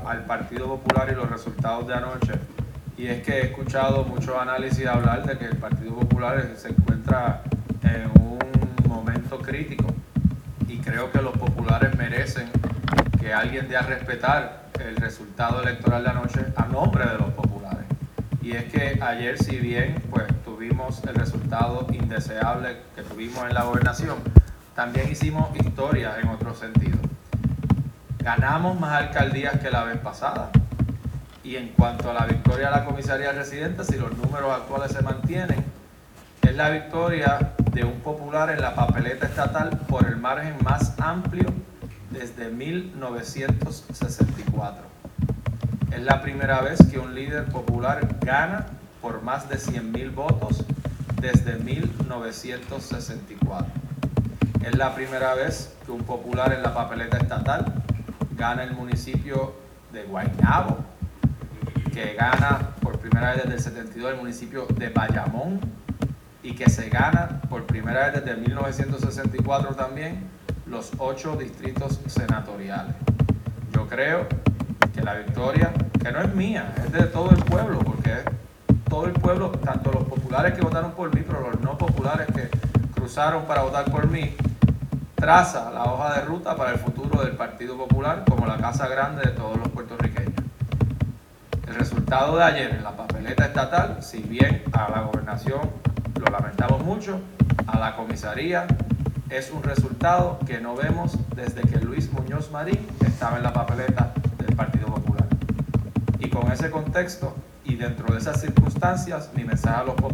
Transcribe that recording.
al Partido Popular y los resultados de anoche, y es que he escuchado muchos análisis hablar de que el Partido Popular se encuentra en un momento crítico, y creo que los populares merecen que alguien dé a respetar el resultado electoral de anoche a nombre de los populares. Y es que ayer, si bien pues tuvimos el resultado indeseable que tuvimos en la gobernación, también hicimos historia en otro sentido. Ganamos más alcaldías que la vez pasada. Y en cuanto a la victoria de la comisaría residente, si los números actuales se mantienen, es la victoria de un popular en la papeleta estatal por el margen más amplio desde 1964. Es la primera vez que un líder popular gana por más de 100,000 votos desde 1964. Es la primera vez que un popular en la papeleta estatal gana el municipio de Guaynabo, que gana por primera vez desde el 72 el municipio de Bayamón, y que se gana por primera vez desde 1964 también los 8 distritos senatoriales. Yo creo que la victoria, que no es mía, es de todo el pueblo, porque todo el pueblo, tanto los populares que votaron por mí, pero los no populares que cruzaron para votar por mí, traza la hoja de ruta para el futuro del Partido Popular como la casa grande de todos los puertorriqueños. El resultado de ayer en la papeleta estatal, si bien a la gobernación lo lamentamos mucho, a la comisaría es un resultado que no vemos desde que Luis Muñoz Marín estaba en la papeleta del Partido Popular. Y con ese contexto y dentro de esas circunstancias, mi mensaje a los populares